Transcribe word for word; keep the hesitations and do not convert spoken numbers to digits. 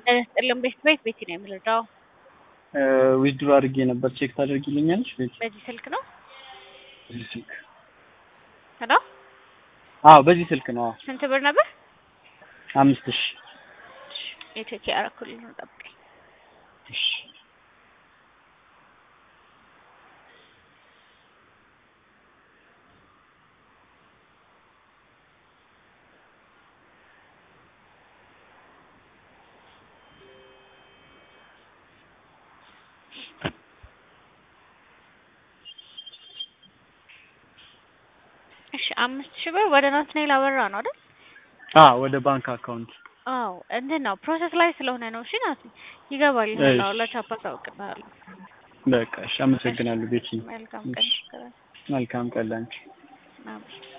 ጥልም ቤት ቤት ቤት ነው የምልዳው ዊዝድሮ አድርጌ ነበር ቼክ ታደርጊልኛለሽ ቤት በዚህ ስልክ ነው በዚህ ስልክ ሄሎ አዎ በዚህ ስልክ ነው ስንት ብር ነበር አምስት ሺህ የቼክ ያረኩልኝ ነው ጠብቀኝ እሺ እሺ አምስት ሺህ ብር ወደ ናትናኤል አበራ ነው አይደል? አዎ ወደ ባንክ አካውንት አዎ እንዴት ነው ፕሮሰስ ላይ ስለሆነ ነው። እሺ ናት ይገባል ነው ለቻፓ ታውቅናለህ። በቃ እሺ አመሰግናለሁ ቤቲ። መልካም ቀን መልካም ቀን ላንቺ። አሜን